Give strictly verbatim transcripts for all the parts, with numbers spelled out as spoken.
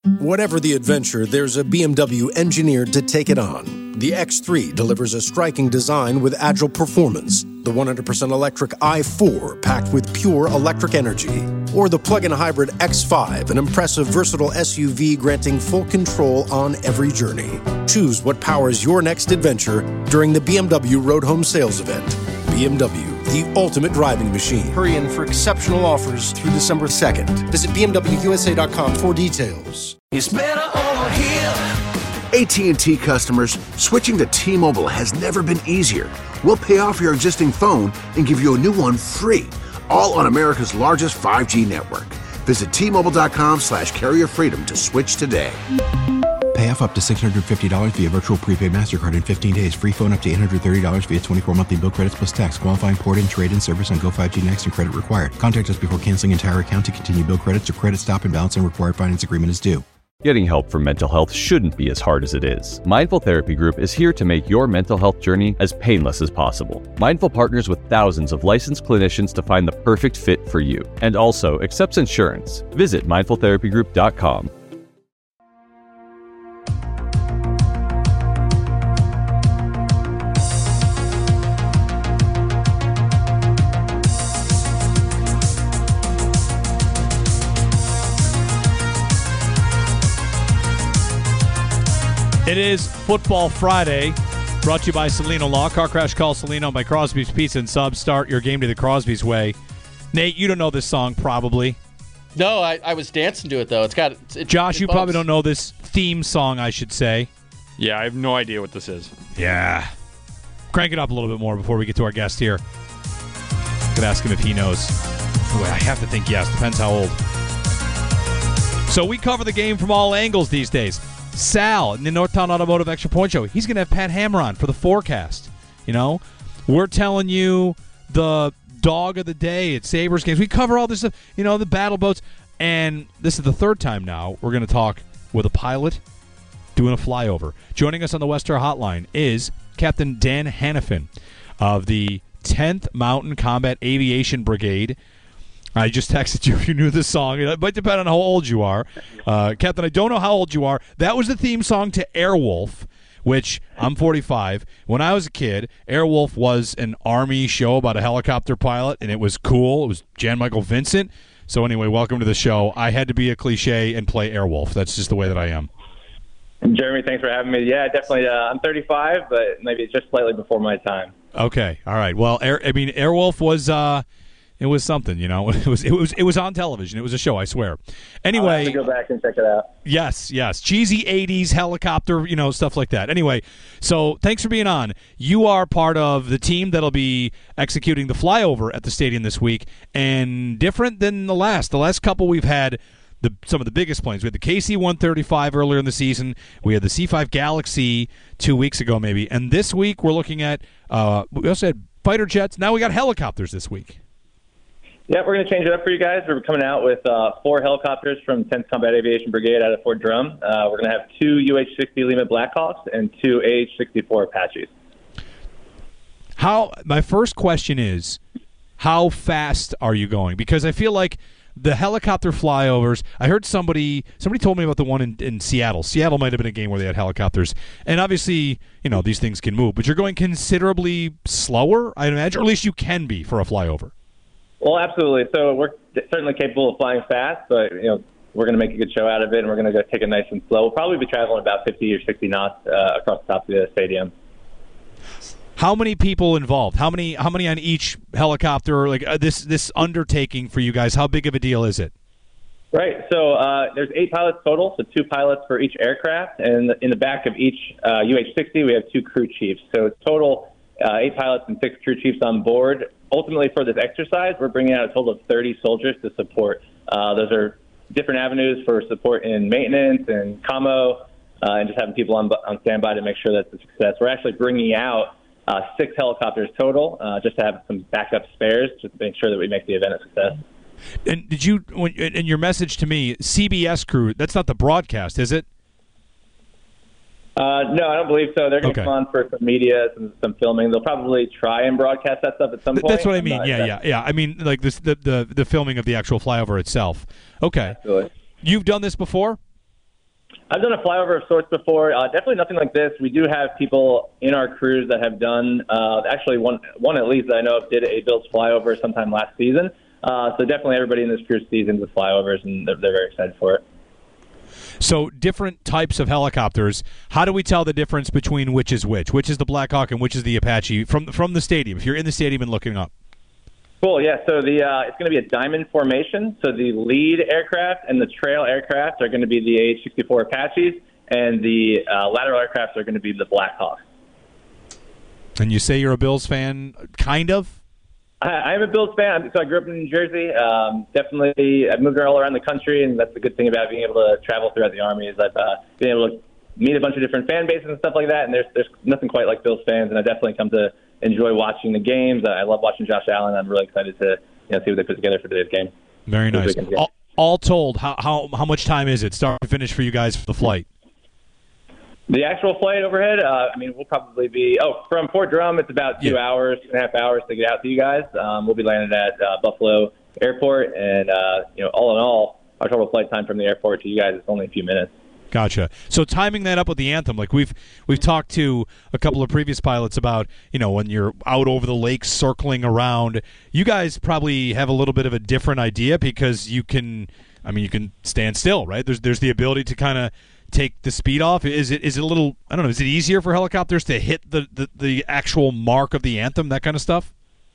Whatever the adventure, there's a B M W engineered to take it on. The X three delivers a striking design with agile performance. The one hundred percent electric i four packed with pure electric energy. Or the plug-in hybrid X five, an impressive versatile S U V granting full control on every journey. Choose what powers your next adventure during the B M W Road Home Sales Event. B M W, the ultimate driving machine. Hurry in for exceptional offers through December second. Visit B M W U S A dot com for details. It's better over here. A T and T customers, switching to T-Mobile has never been easier. We'll pay off your existing phone and give you a new one free, all on America's largest five G network. Visit T-Mobile.com slash carrier freedom to switch today. Pay off up to six hundred fifty dollars via virtual prepaid MasterCard in fifteen days. Free phone up to eight hundred thirty dollars via twenty-four monthly bill credits plus tax. Qualifying port-in, trade-in service on Go five G Next and credit required. Contact us before canceling entire account to continue bill credits or credit stop and balance and required finance agreement is due. Getting help for mental health shouldn't be as hard as it is. Mindful Therapy Group is here to make your mental health journey as painless as possible. Mindful partners with thousands of licensed clinicians to find the perfect fit for you, and also accepts insurance. Visit mindful therapy group dot com. It is Football Friday, brought to you by Celino Law. Car Crash Call Celino by Crosby's Pizza and Subs. Start your game to the Crosby's way. Nate, you don't know this song probably. No, I, I was dancing to it, though. It's got it's, it, Josh, it you bumps. probably don't know this theme song, I should say. Yeah, I have no idea what this is. Yeah. Crank it up a little bit more before we get to our guest here. Could ask him if he knows. Boy, I have to think yes. Depends how old. So we cover the game from all angles these days. Sal in the Northtown Automotive Extra Point Show, he's going to have Pat Hammer on for the forecast. You know, we're telling you the dog of the day at Sabres games. We cover all this stuff, you know, the battle boats. And this is the third time now we're going to talk with a pilot doing a flyover. Joining us on the Westar Hotline is Captain Dan Hannafin of the tenth Mountain Combat Aviation Brigade. I just texted you if you knew this song. It might depend on how old you are. Uh, Captain, I don't know how old you are. That was the theme song to Airwolf, which I'm forty-five. When I was a kid, Airwolf was an Army show about a helicopter pilot, and it was cool. It was Jan Michael Vincent. So anyway, welcome to the show. I had to be a cliche and play Airwolf. That's just the way that I am. Jeremy, thanks for having me. Yeah, definitely. Uh, I'm thirty-five, but maybe it's just slightly before my time. Okay, all right. Well, Air, I mean, Airwolf was... Uh, It was something, you know. It was it was it was on television. It was a show, I swear. Anyway, I'll have to go back and check it out. Yes, yes, cheesy eighties helicopter, you know, stuff like that. Anyway, so thanks for being on. You are part of the team that'll be executing the flyover at the stadium this week, and different than the last. The last couple we've had the some of the biggest planes. We had the K C one thirty-five earlier in the season. We had the C five Galaxy two weeks ago, maybe, and this week we're looking at. Uh, we also had fighter jets. Now we got helicopters this week. Yeah, we're going to change it up for you guys. We're coming out with uh, four helicopters from tenth Combat Aviation Brigade out of Fort Drum. Uh, we're going to have two U H sixty Lima Blackhawks and two A H sixty-four Apaches. How? My first question is, how fast are you going? Because I feel like the helicopter flyovers, I heard somebody somebody told me about the one in, in Seattle. Seattle might have been a game where they had helicopters. And obviously, you know, these things can move. But you're going considerably slower, I imagine, or at least you can be for a flyover. Well, absolutely. So we're certainly capable of flying fast, but you know we're going to make a good show out of it, and we're going to go take it nice and slow. We'll probably be traveling about fifty or sixty knots uh, across the top of the stadium. How many people involved? How many? How many on each helicopter? Like uh, this this undertaking for you guys? How big of a deal is it? Right. So uh, there's eight pilots total, so two pilots for each aircraft, and in the back of each uh, U H sixty, we have two crew chiefs. So total uh, eight pilots and six crew chiefs on board. Ultimately, for this exercise, we're bringing out a total of thirty soldiers to support. Uh, those are different avenues for support in maintenance and commo, uh, and just having people on, on standby to make sure that's a success. We're actually bringing out uh, six helicopters total, uh, just to have some backup spares, just to make sure that we make the event a success. And did you, when, in your message to me, C B S crew, that's not the broadcast, is it? Uh, no, I don't believe so. They're going to Okay. come on for some media, some, some filming. They'll probably try and broadcast that stuff at some point. That's what I I'm mean. not Yeah, sure. yeah, yeah. I mean, like this, the, the the filming of the actual flyover itself. Okay. Absolutely. You've done this before? I've done a flyover of sorts before. Uh, definitely nothing like this. We do have people in our crews that have done, uh, actually one one at least that I know of did a Bills flyover sometime last season. Uh, so definitely everybody in this crew's seasoned with flyovers, and they're, they're very excited for it. So different types of helicopters. How do we tell the difference between which is which? Which is the Black Hawk and which is the Apache from from the stadium? If you're in the stadium and looking up. Cool, yeah. So the uh, it's going to be a diamond formation. So the lead aircraft and the trail aircraft are going to be the A H sixty-four Apaches, and the uh, lateral aircraft are going to be the Black Hawks. And you say you're a Bills fan, kind of? I am a Bills fan. So I grew up in New Jersey. Um, definitely, I've moved all around the country, and that's the good thing about being able to travel throughout the Army is I've uh, been able to meet a bunch of different fan bases and stuff like that. And there's there's nothing quite like Bills fans, and I definitely come to enjoy watching the games. I love watching Josh Allen. I'm really excited to you know see what they put together for today's game. Very nice. All, all told, how how how much time is it, start to finish, for you guys for the flight? The actual flight overhead, uh, I mean, we'll probably be, oh, from Fort Drum, it's about two yeah. hours, two and a half hours to get out to you guys. Um, we'll be landed at uh, Buffalo Airport, and, uh, you know, all in all, our total flight time from the airport to you guys is only a few minutes. Gotcha. So timing that up with the anthem, like we've we've talked to a couple of previous pilots about, you know, when you're out over the lake circling around, you guys probably have a little bit of a different idea because you can, I mean, you can stand still, right? There's there's the ability to kind of take the speed off. Is it is it a little, I don't know, is it easier for helicopters to hit the, the, the actual mark of the anthem, that kind of stuff?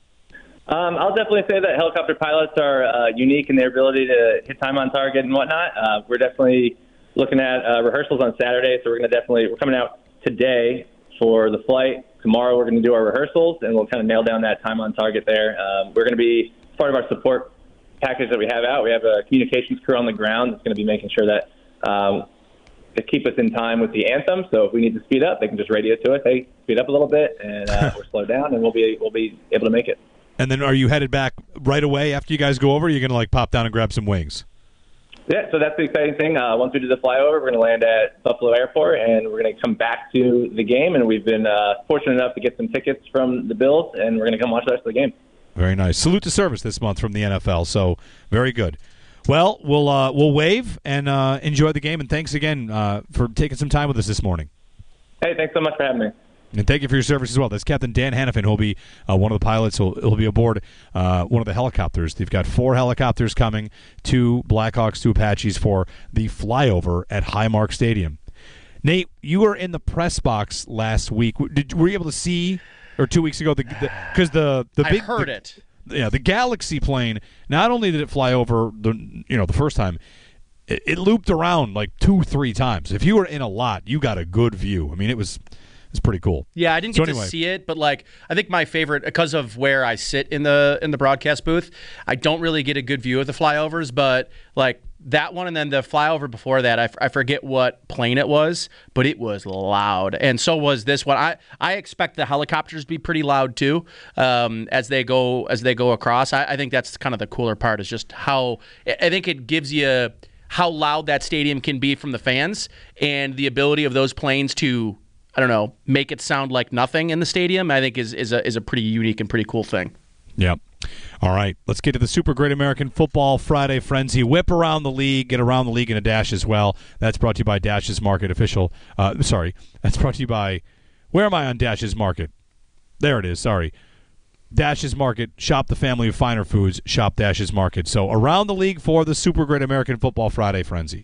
Um, I'll definitely say that helicopter pilots are uh, unique in their ability to hit time on target and whatnot. Uh, we're definitely looking at uh, rehearsals on Saturday, so we're going to definitely, we're coming out today for the flight. Tomorrow we're going to do our rehearsals, and we'll kind of nail down that time on target there. Um, we're going to be, part of our support package that we have out, we have a communications crew on the ground that's going to be making sure that um, to keep us in time with the anthem. So if we need to speed up, they can just radio to us, hey, speed up a little bit, and uh, we're slowed down, and we'll be we'll be able to make it. And then are you headed back right away after you guys go over? Or are you going to like pop down and grab some wings? Yeah, so that's the exciting thing. Uh, once we do the flyover, we're going to land at Buffalo Airport, and we're going to come back to the game. And we've been uh, fortunate enough to get some tickets from the Bills, and we're going to come watch the rest of the game. Very nice. Salute to service this month from the N F L. So very good. Well, we'll uh, we'll wave and uh, enjoy the game. And thanks again uh, for taking some time with us this morning. Hey, thanks so much for having me. And thank you for your service as well. That's Captain Dan Hannafin, who'll be uh, one of the pilots. He'll, he'll be aboard uh, one of the helicopters. They've got four helicopters coming, two Blackhawks, two Apaches for the flyover at Highmark Stadium. Nate, you were in the press box last week. Did were you able to see, or two weeks ago, the because the, the the big I heard the, it. Yeah, the Galaxy plane. Not only did it fly over the you know the first time, it, it looped around like two, three times. If you were in a lot, you got a good view. I mean, it was. It's pretty cool. Yeah, I didn't so get anyway. to see it, but like I think my favorite, because of where I sit in the in the broadcast booth, I don't really get a good view of the flyovers. But like that one, and then the flyover before that, I, f- I forget what plane it was, but it was loud, and so was this one. I, I expect the helicopters to be pretty loud too, um, as they go as they go across. I, I think that's kind of the cooler part, is just how I think it gives you how loud that stadium can be from the fans, and the ability of those planes to, I don't know, make it sound like nothing in the stadium, I think is is a is a pretty unique and pretty cool thing. Yeah. All right. Let's get to the Super Great American Football Friday Frenzy. Whip around the league. Get around the league in a dash as well. That's brought to you by Dash's Market official. Uh, sorry. That's brought to you by, where am I on Dash's Market? There it is. Sorry. Dash's Market. Shop the family of finer foods. Shop Dash's Market. So around the league for the Super Great American Football Friday Frenzy.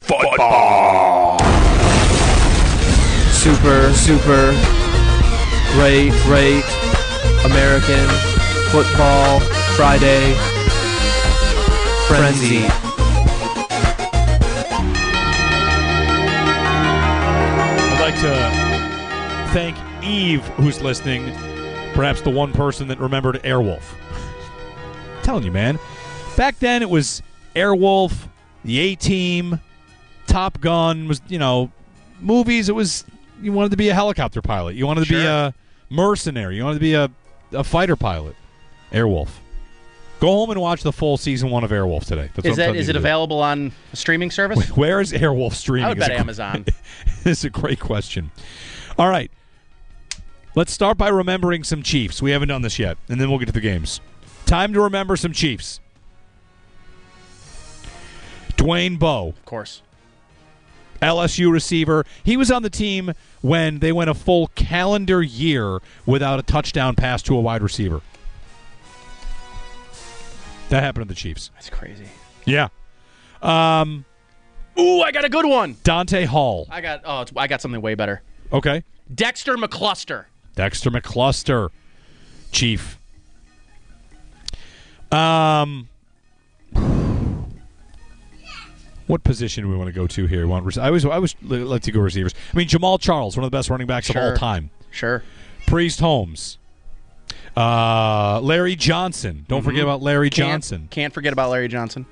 Football. Super, super, great, great American Football Friday Frenzy. I'd like to thank Eve, who's listening, perhaps the one person that remembered Airwolf. I'm telling you, man. Back then it was Airwolf, the A-Team, Top Gun, was, you know, movies, it was... You wanted to be a helicopter pilot. You wanted to Sure. be a mercenary. You wanted to be a, a fighter pilot. Airwolf. Go home and watch the full season one of Airwolf today. That's Is what I'm that telling is you it to do. available on a streaming service? Where is Airwolf streaming? I would Is bet a- Amazon. It's a great question. All right. Let's start by remembering some Chiefs. We haven't done this yet, and then we'll get to the games. Time to remember some Chiefs. Dwayne Bowe. Of course. L S U receiver. He was on the team when they went a full calendar year without a touchdown pass to a wide receiver. That happened to the Chiefs. That's crazy. Yeah. Um, Ooh, I got a good one. Dante Hall. I got oh, it's, I got something way better. Okay. Dexter McCluster. Dexter McCluster. Chief. Um, what position do we want to go to here? We want, I always, I always like to go receivers. I mean, Jamal Charles, one of the best running backs Sure. of all time. Sure. Priest Holmes. Uh, Larry Johnson. Don't Mm-hmm. forget about Larry Can't- Johnson. Can't forget about Larry Johnson.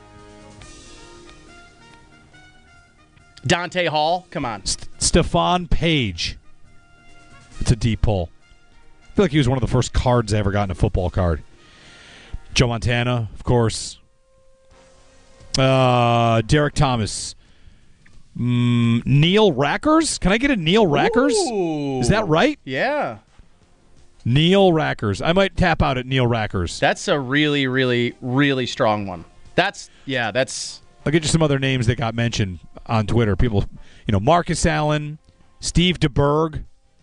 Dante Hall. Come on. St- Stephon Page. It's a deep pull. I feel like he was one of the first cards I ever got in a football card. Joe Montana, of course. Uh, Derek Thomas. Mm, Neil Rackers? Can I get a Neil Rackers? Ooh. Is that right? Yeah. Neil Rackers. I might tap out at Neil Rackers. That's a really, really, really strong one. That's, yeah, that's... I'll get you some other names that got mentioned on Twitter. People, you know, Marcus Allen, Steve DeBerg.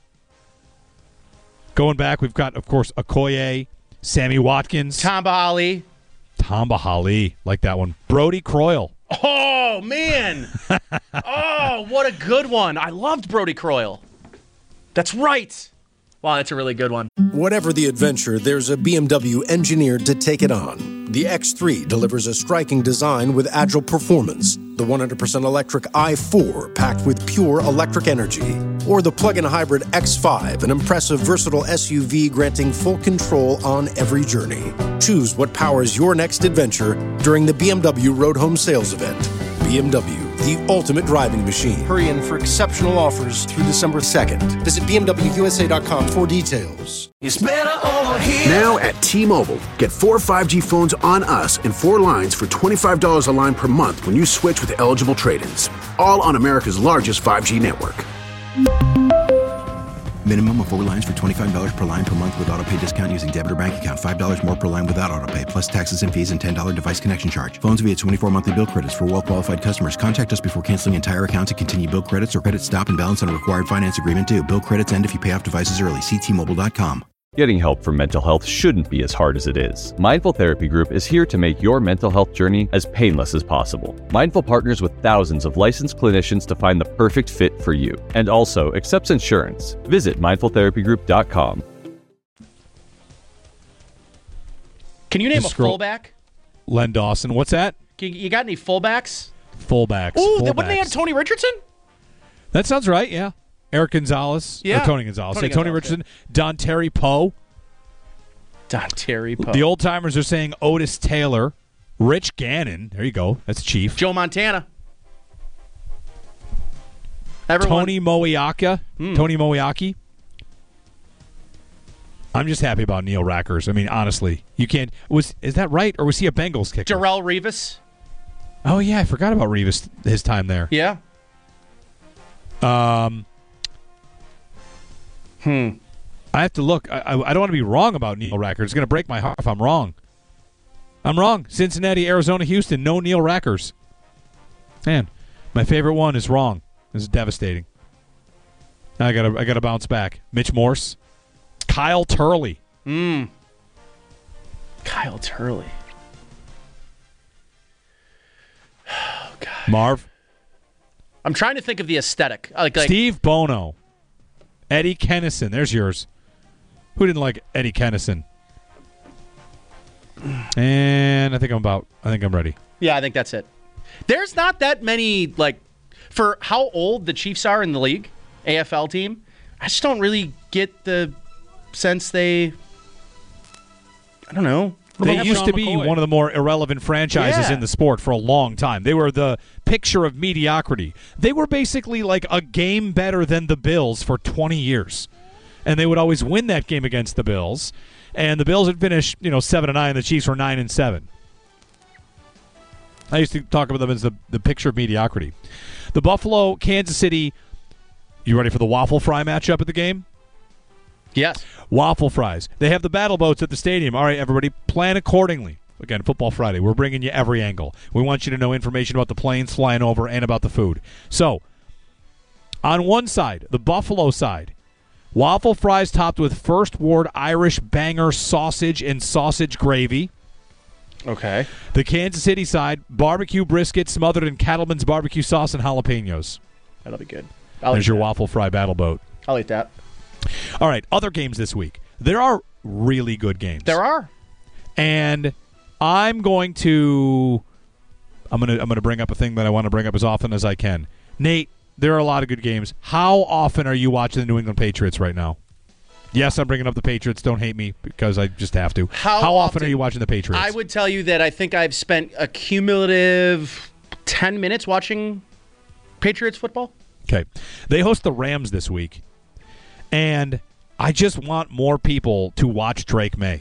Going back, we've got, of course, Okoye, Sammy Watkins. Tamba Ali. Tamba Hali. Like that one. Brody Croyle. Oh, man. Oh, what a good one. I loved Brody Croyle. That's right. Wow, that's a really good one. Whatever the adventure, there's a B M W engineered to take it on. The X three delivers a striking design with agile performance. The one hundred percent electric i four packed with pure electric energy. Or the plug-in hybrid X five, an impressive versatile S U V granting full control on every journey. Choose what powers your next adventure during the B M W Road Home Sales Event. B M W, the ultimate driving machine. Hurry in for exceptional offers through December second. Visit B M W U S A dot com for details. It's better over here. Now at T-Mobile, get four five G phones on us and four lines for twenty-five dollars a line per month when you switch with eligible trade-ins. All on America's largest five G network. Minimum of four lines for twenty-five dollars per line per month with autopay discount using debit or bank account. five dollars more per line without autopay, plus taxes and fees and ten dollars device connection charge. Phones via twenty-four monthly bill credits for well-qualified customers. Contact us before canceling entire account to continue bill credits or credit stop and balance on a required finance agreement due. Bill credits end if you pay off devices early. See T Mobile dot com. Getting help for mental health shouldn't be as hard as it is. Mindful Therapy Group is here to make your mental health journey as painless as possible. Mindful partners with thousands of licensed clinicians to find the perfect fit for you, and also accepts insurance. Visit mindful therapy group dot com. Can you name Just a scroll- fullback? Len Dawson. What's that? Can- You got any fullbacks? Fullbacks. Ooh, Fullbacks. wouldn't they have Tony Richardson? That sounds right, yeah. Eric Gonzalez. Yeah. Or Tony Gonzalez. Tony Say Tony Gonzalez, Richardson. Don Terry Poe. Don Terry Poe. The old timers are saying Otis Taylor. Rich Gannon. There you go. That's Chief. Joe Montana. Everyone. Tony Moiaka. Hmm. Tony Moiaki. I'm just happy about Neil Rackers. I mean, honestly, you can't. Was is that right, or was he a Bengals kicker? Darrelle Revis. Oh yeah, I forgot about Revis. His time there. Yeah. Um. Hmm. I have to look. I, I, I don't want to be wrong about Neil Rackers. It's going to break my heart if I'm wrong. I'm wrong. Cincinnati, Arizona, Houston. No Neil Rackers. Man, my favorite one is wrong. This is devastating. Now I got to I got to bounce back. Mitch Morse, Kyle Turley. Mm. Kyle Turley. Oh God. Marv. I'm trying to think of the aesthetic. Like, like Steve Bono. Eddie Kennison. There's yours. Who didn't like Eddie Kennison? And I think I'm about. I think I'm ready. Yeah, I think that's it. There's not that many, like, for how old the Chiefs are in the league, A F L team, I just don't really get the sense they, I don't know. They have used Sean to be McCoy. one of the more irrelevant franchises Yeah. in the sport for a long time. They were the picture of mediocrity. They were basically like a game better than the Bills for twenty years. And they would always win that game against the Bills. And the Bills would finish, you know, seven and nine, and the Chiefs were nine and seven. I used to talk about them as the, the picture of mediocrity. The Buffalo, Kansas City, you ready for the waffle fry matchup at the game? Yes. Waffle fries. They have the battle boats at the stadium. All right, everybody, plan accordingly. Again, Football Friday. We're bringing you every angle. We want you to know information about the planes flying over and about the food. So, on one side, the Buffalo side, waffle fries topped with First Ward Irish banger sausage and sausage gravy. Okay. The Kansas City side, barbecue brisket smothered in Cattleman's barbecue sauce and jalapenos. That'll be good. I'll There's eat your that. waffle fry battle boat. I'll eat that. All right, other games this week. There are really good games. There are. And I'm going to I'm going to I'm going to bring up a thing that I want to bring up as often as I can. Nate, there are a lot of good games. How often are you watching the New England Patriots right now? Yes, I'm bringing up the Patriots. Don't hate me because I just have to. How, How often, often are you watching the Patriots? I would tell you that I think I've spent a cumulative ten minutes watching Patriots football. Okay. They host the Rams this week. And I just want more people to watch Drake May.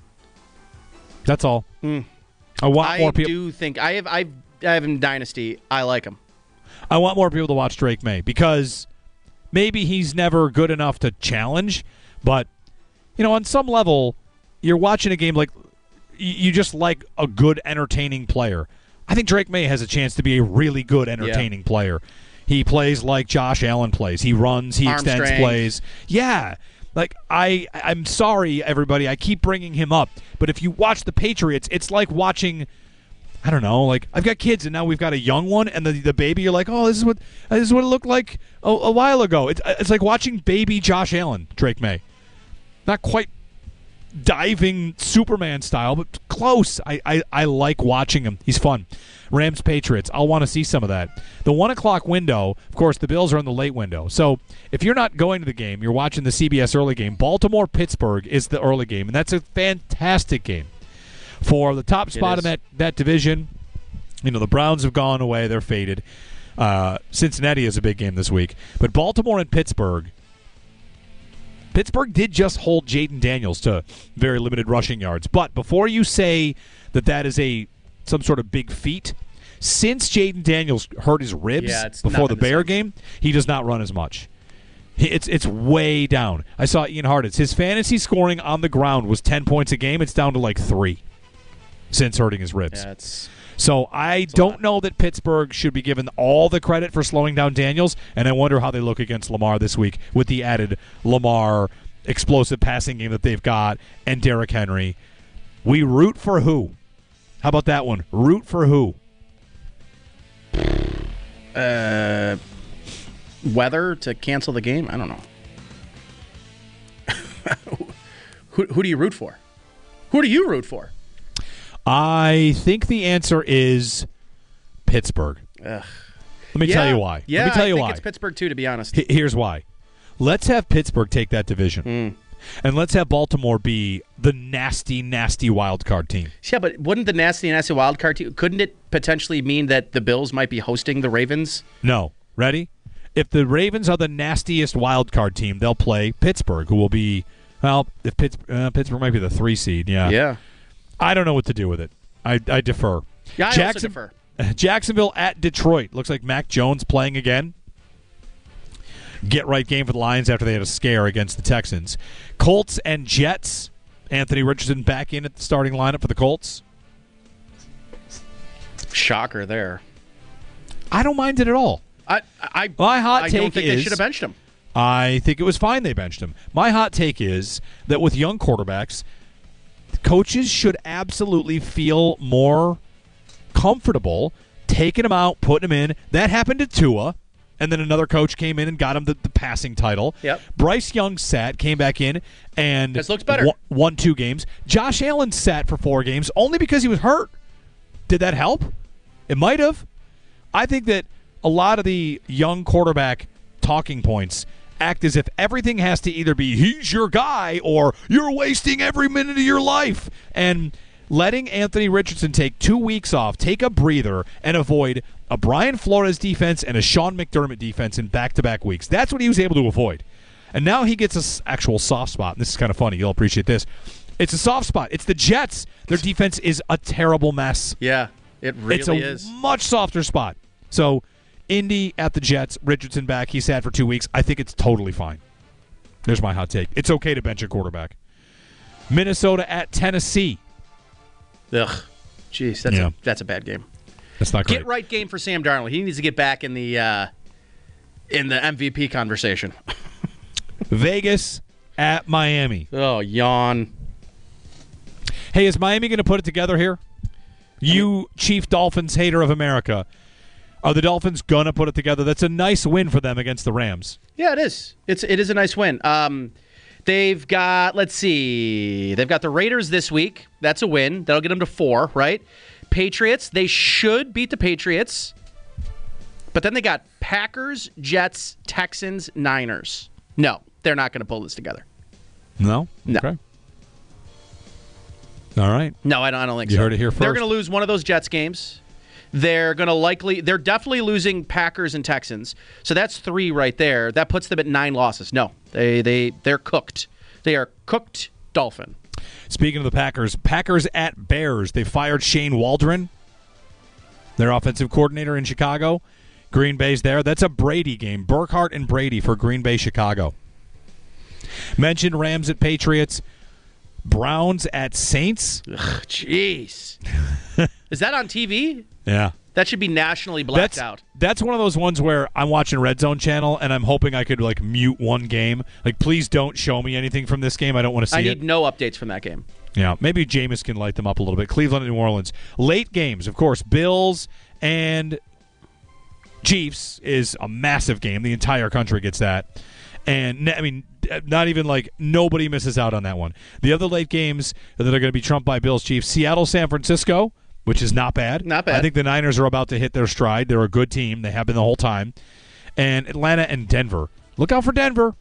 That's all. Mm. I want I more people. do think I have I I have in Dynasty. I like him. I want more people to watch Drake May because maybe he's never good enough to challenge, but you know, on some level, you're watching a game like you just like a good, entertaining player. I think Drake May has a chance to be a really good, entertaining yeah. player. He plays like Josh Allen plays. He runs. He Arm extends strength. plays. Yeah. Like, I, I'm sorry, everybody. I keep bringing him up. But if you watch the Patriots, it's like watching, I don't know, like, I've got kids, and now we've got a young one, and the the baby, you're like, oh, this is what this is what it looked like a, a while ago. It's, it's like watching baby Josh Allen, Drake May. Not quite diving Superman style, but close. I, I, I like watching him. He's fun. Rams Patriots. I'll want to see some of that. The one o'clock window, of course, the Bills are in the late window. So if you're not going to the game, you're watching the C B S early game. Baltimore Pittsburgh is the early game, and that's a fantastic game for the top spot in that, that division. You know, the Browns have gone away. They're faded. Uh, Cincinnati is a big game this week. But Baltimore and Pittsburgh, Pittsburgh did just hold Jaden Daniels to very limited rushing yards. But before you say that that is a some sort of big feat, since Jaden Daniels hurt his ribs yeah, before the the Bear same. game, he does not run as much. It's it's way down. I saw Ian Hartitz. His fantasy scoring on the ground was ten points a game. It's down to like three since hurting his ribs. Yeah, it's, so I don't know that Pittsburgh should be given all the credit for slowing down Daniels, and I wonder how they look against Lamar this week with the added Lamar explosive passing game that they've got and Derrick Henry. We root for who? How about that one? Root for who? uh, weather to cancel the game? I don't know. who, who do you root for? Who do you root for? I think the answer is Pittsburgh. Ugh. Let me yeah, tell you why. Yeah, Let me tell I you think why. it's Pittsburgh too, to be honest. H- here's why. Let's have Pittsburgh take that division. Mm. And let's have Baltimore be the nasty, nasty wild card team. Yeah, but wouldn't the nasty, nasty wild card team, couldn't it potentially mean that the Bills might be hosting the Ravens? No. Ready? If the Ravens are the nastiest wild card team, they'll play Pittsburgh, who will be, well, if Pitts, uh, Pittsburgh might be the three seed. Yeah. Yeah. I don't know what to do with it. I, I defer. Yeah, I Jackson, also defer. Jacksonville at Detroit. Looks like Mac Jones playing again. Get right game for the Lions after they had a scare against the Texans. Colts and Jets. Anthony Richardson back in at the starting lineup for the Colts. Shocker there. I don't mind it at all. I I, My hot I take don't think is they should have benched him. I think it was fine they benched him. My hot take is that with young quarterbacks, coaches should absolutely feel more comfortable taking him out, putting him in. That happened to Tua. And then another coach came in and got him the, the passing title. Yep. Bryce Young sat, came back in, and This looks better. Won, won two games. Josh Allen sat for four games only because he was hurt. Did that help? It might have. I think that a lot of the young quarterback talking points act as if everything has to either be he's your guy or you're wasting every minute of your life. And letting Anthony Richardson take two weeks off, take a breather, and avoid a Brian Flores defense and a Sean McDermott defense in back-to-back weeks. That's what he was able to avoid. And now he gets an actual soft spot. And this is kind of funny. You'll appreciate this. It's a soft spot. It's the Jets. Their defense is a terrible mess. Yeah, it really it's a is. much softer spot. So, Indy at the Jets, Richardson back. He sat for two weeks. I think it's totally fine. There's my hot take. It's okay to bench a quarterback. Minnesota at Tennessee. Ugh. Jeez, that's, Yeah. a, that's a bad game. That's not great. Get right game for Sam Darnold. He needs to get back in the uh, in the M V P conversation. Vegas at Miami. Oh, yawn. Hey, is Miami going to put it together here? You, Chief Dolphins hater of America, are the Dolphins going to put it together? That's a nice win for them against the Rams. Yeah, it is. It's it is a nice win. Um, they've got let's see, they've got the Raiders this week. That's a win. That'll get them to four, right? Patriots. They should beat the Patriots, but then they got Packers, Jets, Texans, Niners. No, they're not going to pull this together. No. No. Okay. All right. No, I don't, I don't think you so. You heard it here first. They're going to lose one of those Jets games. They're going to likely, they're definitely losing Packers and Texans. So that's three right there. That puts them at nine losses. No, they, they, they're cooked. They are cooked Dolphin. Speaking of the Packers, Packers at Bears. They fired Shane Waldron, their offensive coordinator in Chicago. Green Bay's there. That's a Brady game. Burkhardt and Brady for Green Bay, Chicago. Mentioned Rams at Patriots. Browns at Saints. Ugh, jeez. Is that on T V? Yeah. That should be nationally blacked that's, out. That's one of those ones where I'm watching Red Zone Channel and I'm hoping I could like mute one game. Like, please don't show me anything from this game. I don't want to see I it. need no updates from that game. Yeah, maybe Jameis can light them up a little bit. Cleveland and New Orleans. Late games, of course. Bills and Chiefs is a massive game. The entire country gets that. And, I mean, not even like nobody misses out on that one. The other late games that are going to be trumped by Bills, Chiefs, Seattle, San Francisco, which is not bad. Not bad. I think the Niners are about to hit their stride. They're a good team. They have been the whole time. And Atlanta and Denver. Look out for Denver.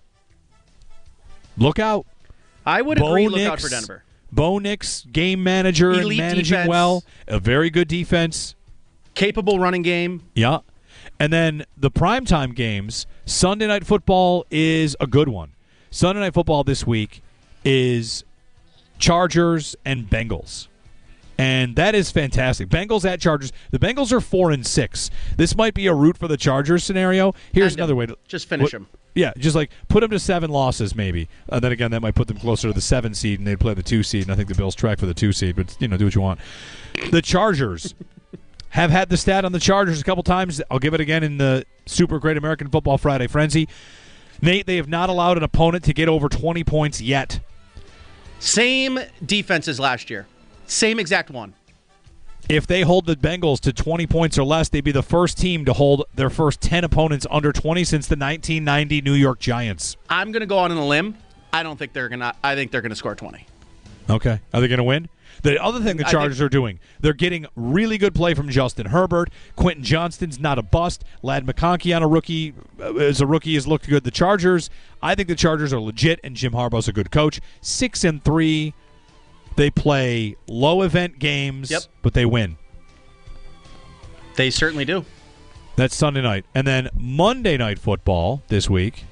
Look out. I would Bo agree. Look Nix, out for Denver. Bo Nix, game manager, and Elite managing defense. well. A very good defense. Capable running game. Yeah. And then the primetime games, Sunday Night Football is a good one. Sunday Night Football this week is Chargers and Bengals. And that is fantastic. Bengals at Chargers. The Bengals are four and six. This might be a root for the Chargers scenario. Here's End another them. way to Just finish what, them. Yeah, just like put them to seven losses maybe. Uh, then again, that might put them closer to the seven seed, and they'd play the two seed. And I think the Bills track for the two seed. But you know, do what you want. The Chargers have had the stat on the Chargers a couple times. I'll give it again in the Super Great American Football Friday Frenzy. Nate, they have not allowed an opponent to get over twenty points yet. Same defense as last year. Same exact one. If they hold the Bengals to twenty points or less, they'd be the first team to hold their first ten opponents under twenty since the nineteen ninety New York Giants. I'm going to go on a limb. I don't think they're going to I think they're going to score twenty. Okay. Are they going to win? The other thing the Chargers think, are doing, they're getting really good play from Justin Herbert. Quentin Johnston's not a bust. Ladd McConkey on a rookie as a rookie has looked good. The Chargers, I think the Chargers are legit, and Jim Harbaugh's a good coach. Six and three. They play low event games, yep. but they win. They certainly do. That's Sunday night. And then Monday Night Football this week.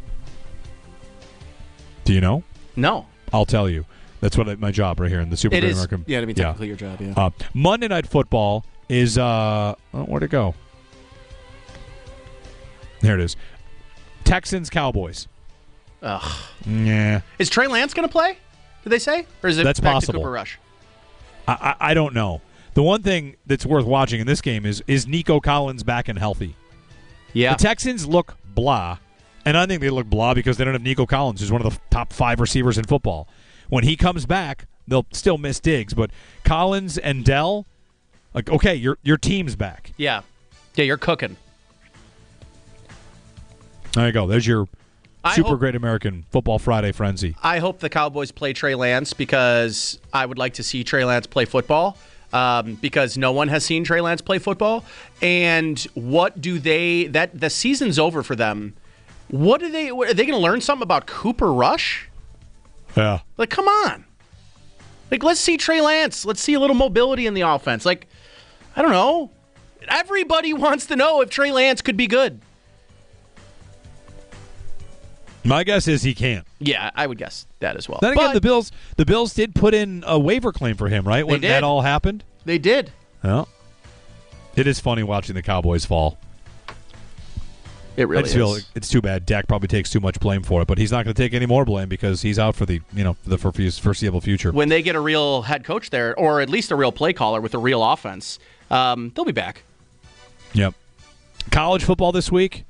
Do you know? No. I'll tell you. That's what I, my job right here in the Super It Great is. American. Yeah, to be technically your job, yeah. Uh, Monday Night Football is, uh, oh, where'd it go? There it is. Texans, Cowboys. Ugh. Yeah. Is Trey Lance going to play? Did they say? Or is it That's back possible. to Cooper Rush? I, I, I don't know. The one thing that's worth watching in this game is is Nico Collins back and healthy? Yeah. The Texans look blah, and I think they look blah because they don't have Nico Collins, who's one of the top five receivers in football. When he comes back, they'll still miss Diggs, but Collins and Dell, like, okay, your your team's back. Yeah. Yeah, you're cooking. There you go. There's your I Super hope, Great American Football Friday frenzy. I hope the Cowboys play Trey Lance because I would like to see Trey Lance play football um, because no one has seen Trey Lance play football. And what do they – that the season's over for them. What do they – are they going to learn something about Cooper Rush? Yeah. Like, come on. Like, let's see Trey Lance. Let's see a little mobility in the offense. Like, I don't know. Everybody wants to know if Trey Lance could be good. My guess is he can't. Yeah, I would guess that as well. Then again, But the Bills the Bills did put in a waiver claim for him, right? When did. that all happened? They did. Well, it is funny watching the Cowboys fall. It really I just feel is. it's too bad. Dak probably takes too much blame for it, but he's not going to take any more blame because he's out for the you know the foreseeable future. When they get a real head coach there, or at least a real play caller with a real offense, um, they'll be back. Yep. College football this week.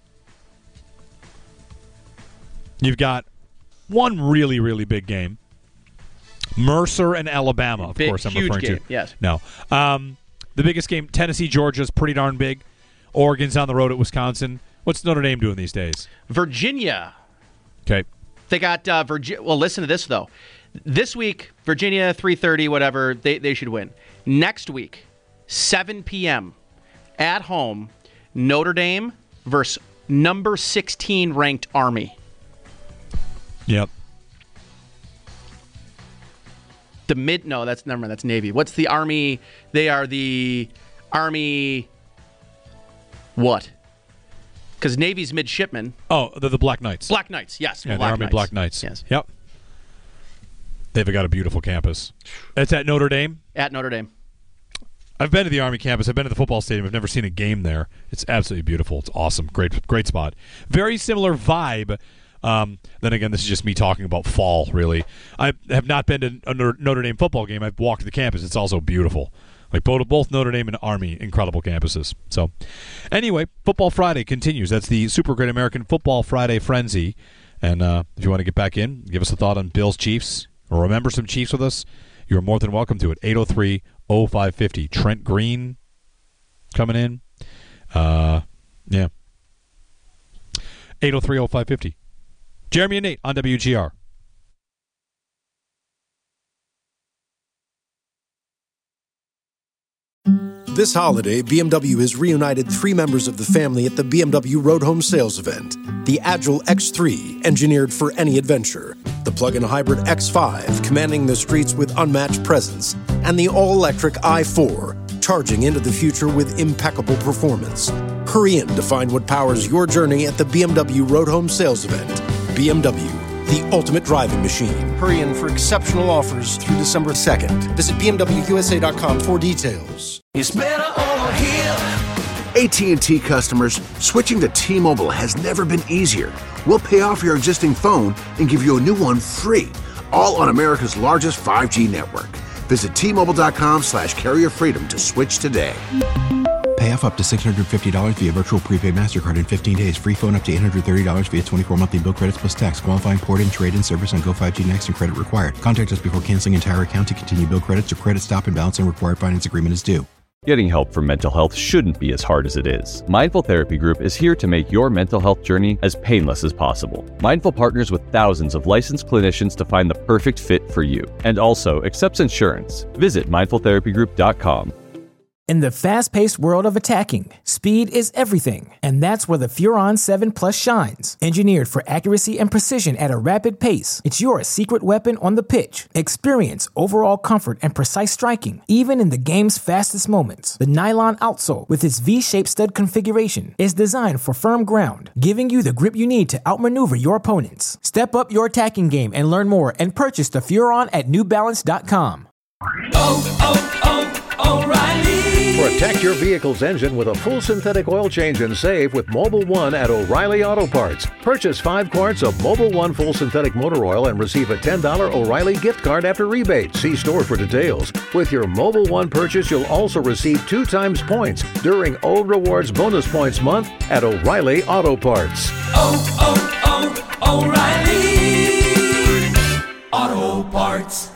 You've got one really, really big game. Mercer and Alabama, of Big, course I'm huge referring game, to. yes. No. Um, the biggest game, Tennessee, Georgia, is pretty darn big. Oregon's on the road at Wisconsin. What's Notre Dame doing these days? Virginia. Okay. They got uh, Virginia. Well, listen to this, though. This week, Virginia, three thirty, whatever, they, they should win. Next week, seven p.m., at home, Notre Dame versus number sixteen ranked Army. Yep. The mid, no, that's never mind, that's Navy. What's the Army? They are the Army. What? Because Navy's midshipmen. Oh, the, the Black Knights. Black Knights, yes. Yeah, Black the Army Knights. Black Knights. Yes. Yep. They've got a beautiful campus. It's at Notre Dame? At Notre Dame. I've been to the Army campus. I've been to the football stadium. I've never seen a game there. It's absolutely beautiful. It's awesome. Great great spot. Very similar vibe. Um, then again, this is just me talking about fall, really. I have not been to a Notre Dame football game. I've walked the campus. It's also beautiful. Like both, both Notre Dame and Army, incredible campuses. So, anyway, Football Friday continues. That's the Super Great American Football Friday Frenzy. And uh, if you want to get back in, give us a thought on Bills Chiefs, or remember some Chiefs with us, you're more than welcome to it. eight oh three oh five five oh. Trent Green coming in. Uh, yeah. eight oh three oh five five oh. Jeremy and Nate on W G R. This holiday, B M W has reunited three members of the family at the B M W Road Home Sales Event. The Agile X three, engineered for any adventure. The plug-in hybrid X five, commanding the streets with unmatched presence. And the all-electric i four, charging into the future with impeccable performance. Hurry in to find what powers your journey at the B M W Road Home Sales Event. B M W, the ultimate driving machine. Hurry in for exceptional offers through December second. Visit B M W U S A dot com for details. It's better over here. A T and T customers, switching to T-Mobile has never been easier. We'll pay off your existing phone and give you a new one free, all on America's largest five G network. Visit T Mobile dot com slash carrier freedom to switch today. Pay off up to six hundred fifty dollars via virtual prepaid MasterCard in fifteen days. Free phone up to eight hundred thirty dollars via twenty-four monthly bill credits plus tax. Qualifying port-in, trade-in service on Go five G Next and credit required. Contact us before canceling entire account to continue bill credits or credit stop and balance and required finance agreement is due. Getting help for mental health shouldn't be as hard as it is. Mindful Therapy Group is here to make your mental health journey as painless as possible. Mindful partners with thousands of licensed clinicians to find the perfect fit for you, and also accepts insurance. Visit mindful therapy group dot com. In the fast-paced world of attacking, speed is everything, and that's where the Furon seven Plus shines. Engineered for accuracy and precision at a rapid pace, it's your secret weapon on the pitch. Experience overall comfort and precise striking, even in the game's fastest moments. The nylon outsole, with its V-shaped stud configuration, is designed for firm ground, giving you the grip you need to outmaneuver your opponents. Step up your attacking game and learn more and purchase the Furon at new balance dot com. Oh, oh, oh, O'Reilly! Protect your vehicle's engine with a full synthetic oil change and save with Mobil one at O'Reilly Auto Parts. Purchase five quarts of Mobil one full synthetic motor oil and receive a ten dollars O'Reilly gift card after rebate. See store for details. With your Mobil one purchase, you'll also receive two times points during O Rewards Bonus Points Month at O'Reilly Auto Parts. Oh, oh, oh, O'Reilly Auto Parts.